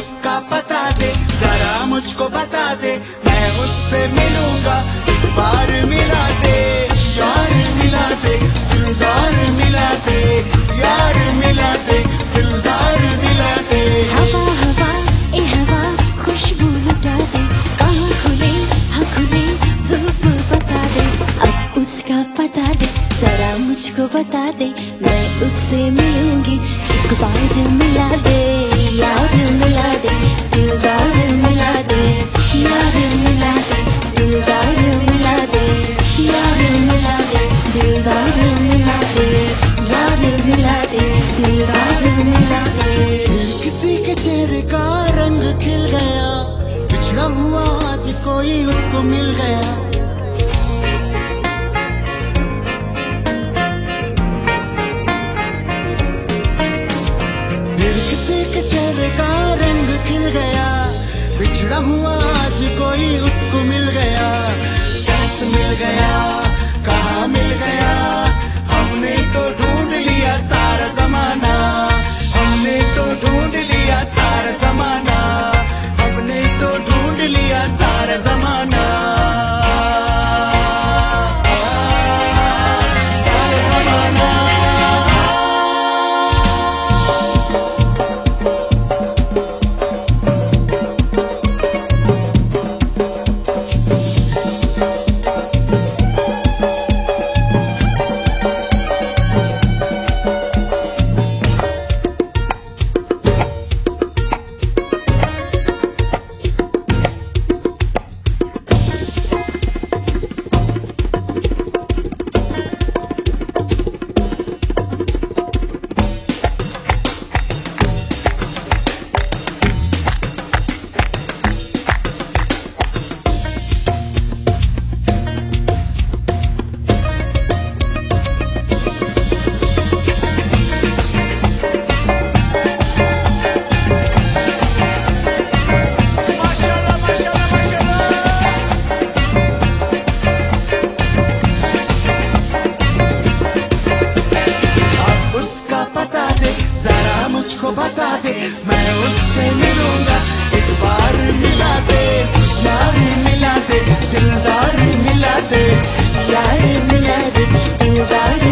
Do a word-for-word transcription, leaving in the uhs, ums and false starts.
उसका पता दे, जरा मुझको बता दे, मैं उससे मिलूंगा, एक बार मिला दे, यार मिला दे, दिलदार मिला दे, यार मिला दे, दिलदार मिला दे। हवा हवा ए हवा खुशबू लुटा दे, कहाँ खुले हाँ खुले जुल्फ बता दे, अब उसका पता दे, जरा मुझको बता दे, मैं उससे मिलूंगी, एक बार मिला दे, यार मिला दे, दिलदार मिला दे, यार मिला दे, दिलदार मिला दे, यार मिला दे, दिलदार मिला दे, यार मिला दे, दिलदार मिला दे। फिर किसी के चेहरे का रंग खिल गया, पिछड़ा हुआ आज कोई उसको मिल गया। फिर किसी के चेहरे का रंग खिल गया, बिछड़ा हुआ आज कोई उसको मिल गया। कैसे मिल गया, कहाँ मिल गया, हमने तो ढूंढ लिया सारा जमाना, हमने तो ढूंढ लिया सारा जमाना, हमने तो ढूंढ लिया सारा जमाना, सारा जमाना। मुझको बता दे, मैं उससे मिलूंगा, एक बार मिला दे, यार मिला दे, दिलदार मिला दे, यार मिला दे, दिलदार